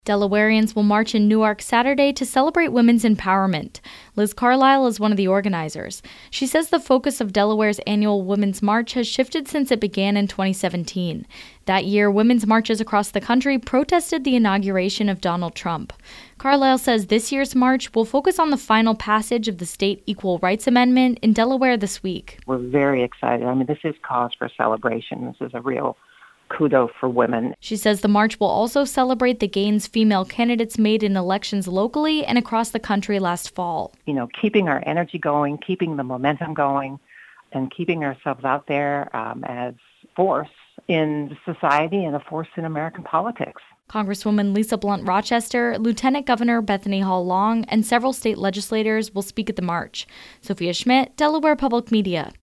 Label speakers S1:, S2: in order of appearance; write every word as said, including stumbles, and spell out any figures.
S1: Delawareans will march in Newark Saturday to celebrate women's empowerment. Liz Carlisle is one of the organizers. She says the focus of Delaware's annual Women's March has shifted since it began in twenty seventeen. That year, women's marches across the country protested the inauguration of Donald Trump. Carlisle says this year's march will focus on the final passage of the state Equal Rights Amendment in Delaware this week.
S2: We're very excited. I mean, this is cause for celebration. This is a real kudos for women.
S1: She says the march will also celebrate the gains female candidates made in elections locally and across the country last fall.
S2: You know, keeping our energy going, keeping the momentum going, and keeping ourselves out there um, as force in society and a force in American politics.
S1: Congresswoman Lisa Blunt Rochester, Lieutenant Governor Bethany Hall Long, and several state legislators will speak at the march. Sophia Schmidt, Delaware Public Media.